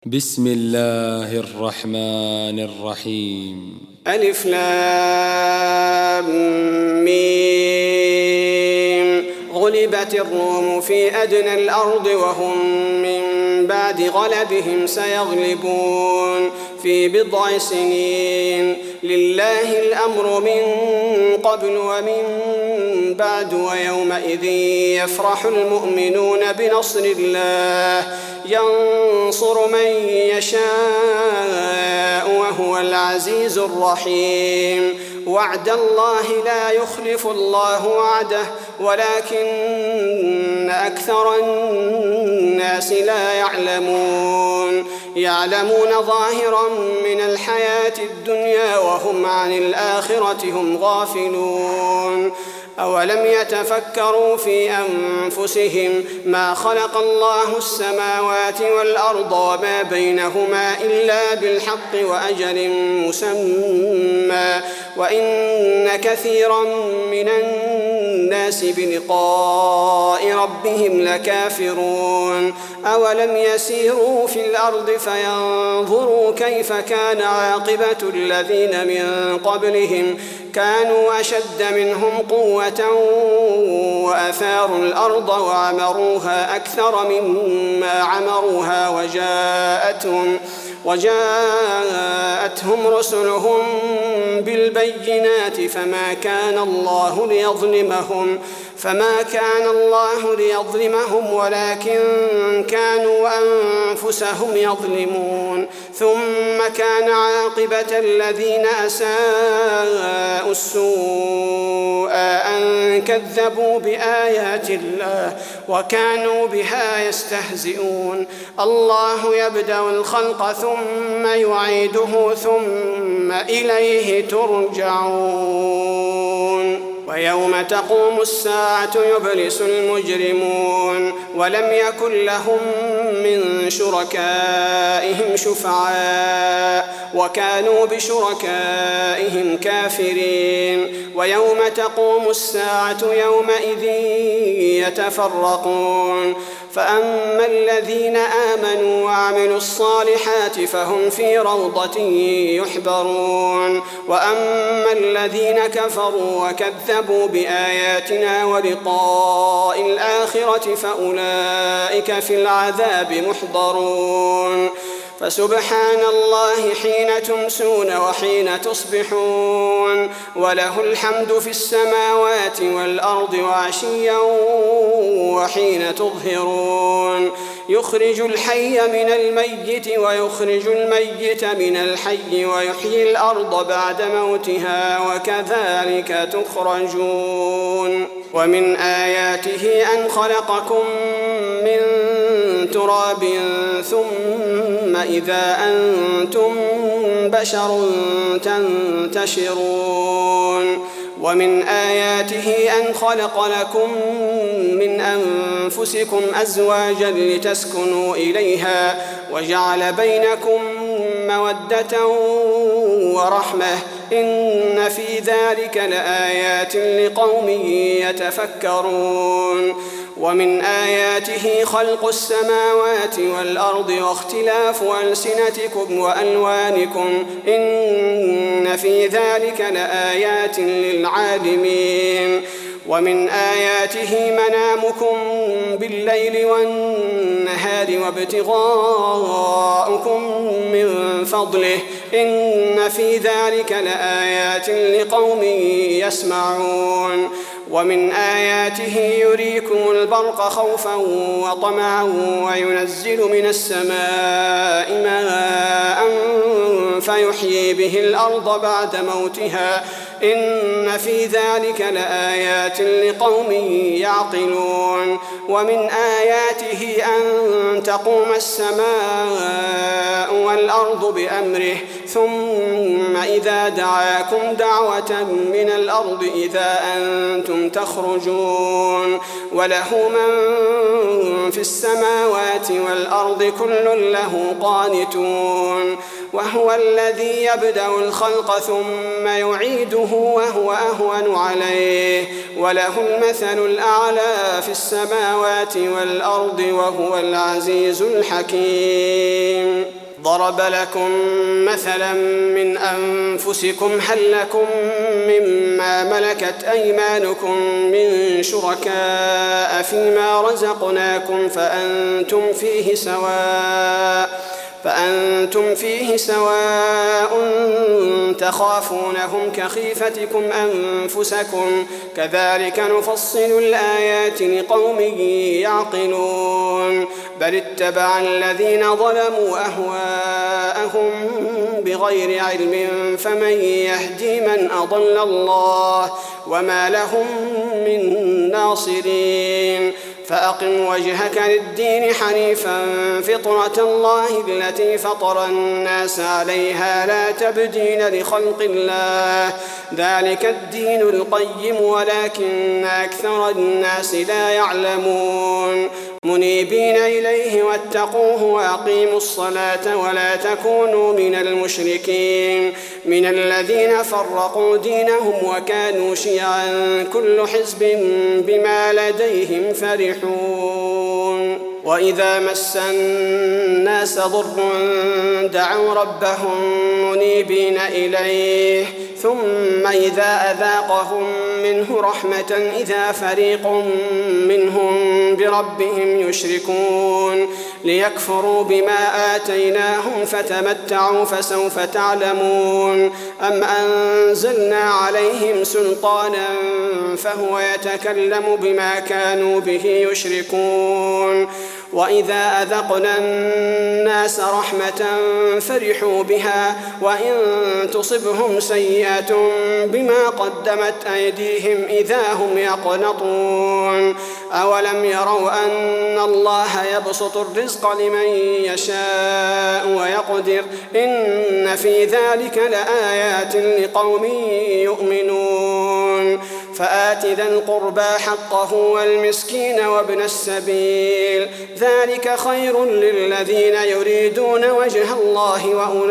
بسم الله الرحمن الرحيم. ألف لام ميم. غلبت الروم في أدنى الأرض وهم من بعد غلبهم سيغلبون في بضع سنين. لله الأمر من قبل ومن بعد ويومئذ يفرح المؤمنون بنصر الله ينصر من يشاء وهو العزيز الرحيم. وعد الله لا يخلف الله وعده ولكن أكثر الناس لا يعلمون ظاهرا من الحياة الدنيا وهم عن الآخرة هم غافلون. أولم يتفكروا في أنفسهم ما خلق الله السماوات والأرض وما بينهما إلا بالحق وأجل مسمى وإن كثيرا من الناس بلقاء ربهم لكافرون. أولم يسيروا في الأرض فينظروا كيف كان عاقبة الذين من قبلهم كانوا أشد منهم قوة وأثاروا الأرض وعمروها أكثر مما عمروها وجاءتهم رسلهم بالبينات فما كان الله ليظلمهم ولكن كانوا أنفسهم يظلمون. ثم كان عاقبة الذين أساءوا السوء أن كذبوا بآيات الله وكانوا بها يستهزئون. الله يبدأ الخلق ثم يعيده ثم إليه ترجعون. ويوم تقوم الساعة يبلس المجرمون ولم يكن لهم من شركائهم شفعاء وكانوا بشركائهم كافرين. ويوم تقوم الساعة يومئذ يتفرقون فأما الذين آمنوا وعملوا الصالحات فهم في روضة يحبرون وأما الذين كفروا وكذبوا بآياتنا ولقاء الآخرة فأولئك في العذاب محضرون. فسبحان الله حين تمسون وحين تصبحون وله الحمد في السماوات والأرض وعشيا وحين تظهرون. يخرج الحي من الميت ويخرج الميت من الحي ويحيي الأرض بعد موتها وكذلك تخرجون. ومن آياته أن خلقكم من تراب ثم إذا أنتم بشر تنتشرون. ومن آياته أن خلق لكم من أنفسكم أزواجا لتسكنوا إليها وجعل بينكم مودة ورحمة إن في ذلك لآيات لقوم يتفكرون. ومن آياته خلق السماوات والأرض واختلاف ألسنتكم وألوانكم إن في ذلك لآيات للعالمين. ومن آياته منامكم بالليل والنهار وابتغاؤكم من فضله إن في ذلك لآيات لقوم يسمعون. ومن آياته يريكم البرق خوفا وطمعا وينزل من السماء ماء فيحيي به الأرض بعد موتها إن في ذلك لآيات لقوم يعقلون. ومن آياته أن تقوم السماء والأرض بأمره ثم إذا دعاكم دعوة من الأرض إذا أنتم تخرجون وله من في السماوات والأرض كل له قانتون وهو الذي يبدأ الخلق ثم يعيده وهو أهون عليه وله المثل الأعلى في السماوات والأرض وهو العزيز الحكيم. ضرب لكم مثلا من أنفسكم هل لكم مما ملكت أيمانكم من شركاء فيما رزقناكم فأنتم فيه سواء تخافونهم كخيفتكم أنفسكم كذلك نفصل الآيات لقوم يعقلون بل اتبع الذين ظلموا أهواءهم بغير علم فمن يهدي من أضل الله وما لهم من ناصرين. فأقم وجهك للدين حنيفا فطرة الله التي فطر الناس عليها لا تبديل لخلق الله ذلك الدين القيم ولكن أكثر الناس لا يعلمون. منيبين إليه واتقوه وأقيموا الصلاة ولا تكونوا من المشركين من الذين فرقوا دينهم وكانوا شيعا كل حزب بما لديهم فرحون. وإذا مس الناس ضر دعوا ربهم منيبين إليه ثم إذا أذاقهم منه رحمة إذا فريق منهم بربهم يشركون ليكفروا بما آتيناهم فتمتعوا فسوف تعلمون. أم أنزلنا عليهم سلطانا فهو يتكلم بما كانوا به يشركون. وإذا أذقنا الناس رحمة فرحوا بها وإن تصبهم سيئة بما قدمت أيديهم إذا هم يقنطون. أولم يروا أن الله يبسط الرزق لمن يشاء ويقدر إن في ذلك لآيات لقوم يؤمنون. فآت ذا القربى حقه والمسكين وابن السبيل ذلك خير للذين يريدون وجه الله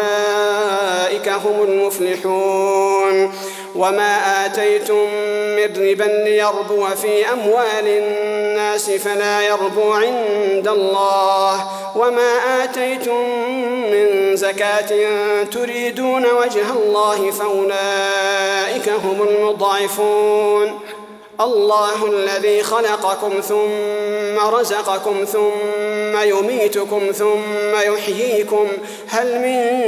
وأولئك هم المفلحون. وما آتيتم من ربا ليربو في أموال الناس فلا يربو عند الله وما آتيتم من زكاة تريدون وجه الله فأولئك هم المضاعفون. الله الذي خلقكم ثم رزقكم ثم يميتكم ثم يحييكم هل من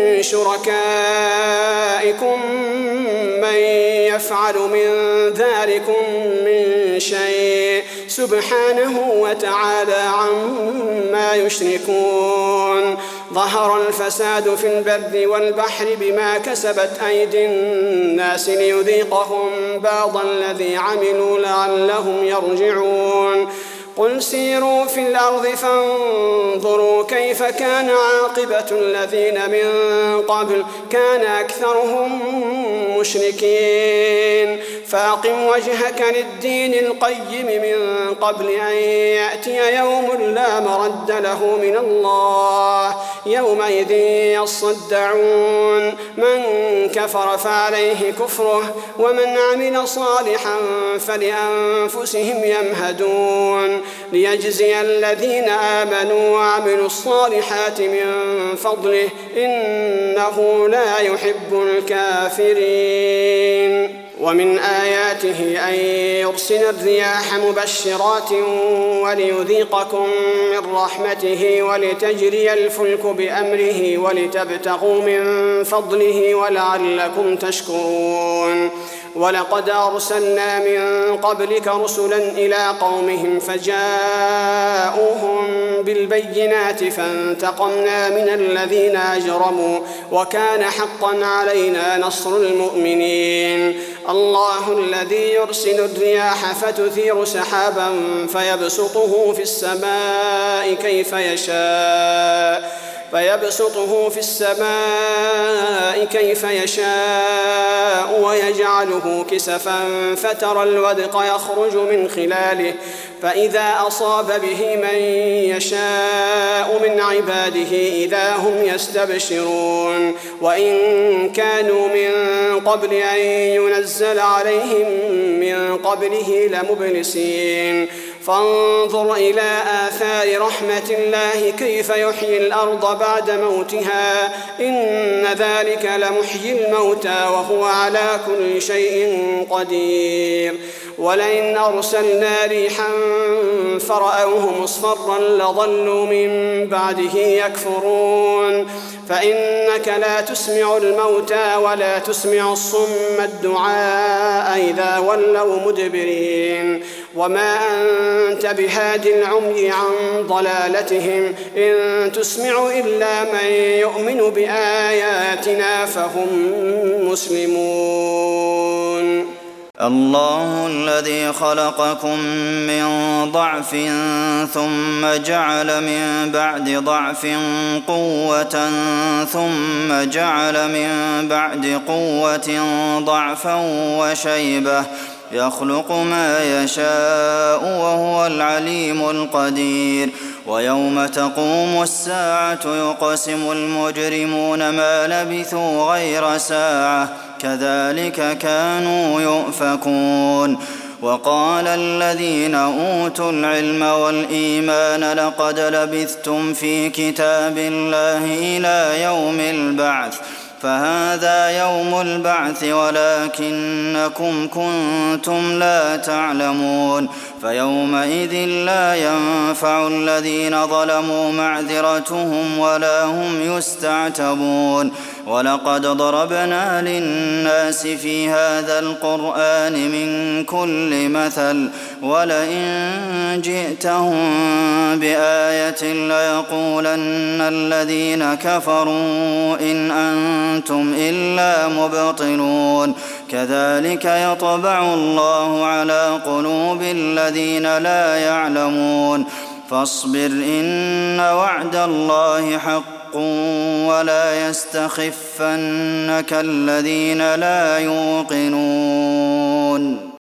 شركائكم من يفعل من ذلكم من شيء سبحانه وتعالى عما يشركون. ظهر الفساد في البر والبحر بما كسبت أيدي الناس ليذيقهم بعض الذي عملوا لعلهم يرجعون. قل سيروا في الأرض فانظروا كيف كان عاقبة الذين من قبل كان أكثرهم مشركين. فأقم وجهك للدين القيم من قبل أن يأتي يوم لا مرد له من الله يومئذ يصدعون. من كفر فعليه كفره ومن عمل صالحا فلأنفسهم يمهدون ليجزي الذين آمنوا وعملوا الصالحات من فضله إنه لا يحب الكافرين. ومن آياته أن يرسل الرياح مبشرات وليذيقكم من رحمته ولتجري الفلك بأمره ولتبتغوا من فضله ولعلكم تشكرون. ولقد أرسلنا من قبلك رسلا إلى قومهم فجاءوهم بالبينات فانتقمنا من الذين أجرموا وكان حقا علينا نصر المؤمنين. الله الذي يرسل الرياح فتثير سحابا فيبسطه في السماء كيف فيبسطه في السماء كيف يشاء ويجعله كسفا فترى الودق يخرج من خلاله فإذا أصاب به من يشاء من عباده إذا هم يستبشرون وإن كانوا من قبل أن ينزل عليهم من قبله لمبلسين فانظر إلى آثار رحمة الله كيف يحيي الأرض بعد موتها إن ذلك لمحيي الموتى وهو على كل شيء قدير ولئن أرسلنا ريحا فرأوه مصفرا لظلوا من بعده يكفرون فإنك لا تسمع الموتى ولا تسمع الصم الدعاء إذا ولوا مدبرين وما أنت بهاد العمي عن ضلالتهم إن تسمع إلا من يؤمن بآياتنا فهم مسلمون الله الذي خلقكم من ضعف ثم جعل من بعد ضعف قوة ثم جعل من بعد قوة ضعفا وشيبة يخلق ما يشاء وهو العليم القدير ويوم تقوم الساعة يقسم المجرمون ما لبثوا غير ساعة كذلك كانوا يؤفكون وقال الذين أوتوا العلم والإيمان لقد لبثتم في كتاب الله إلى يوم البعث فهذا يوم البعث ولكنكم كنتم لا تعلمون فيومئذ لا ينفع الذين ظلموا معذرتهم ولا هم يستعتبون ولقد ضربنا للناس في هذا القرآن من كل مثل ولئن جئتهم بآية ليقولن الذين كفروا إن أنتم إلا مبطلون كذلك يطبع الله على قلوب الذين لا يعلمون فاصبر إن وعد الله حق ولا يستخفنك الذين لا يوقنون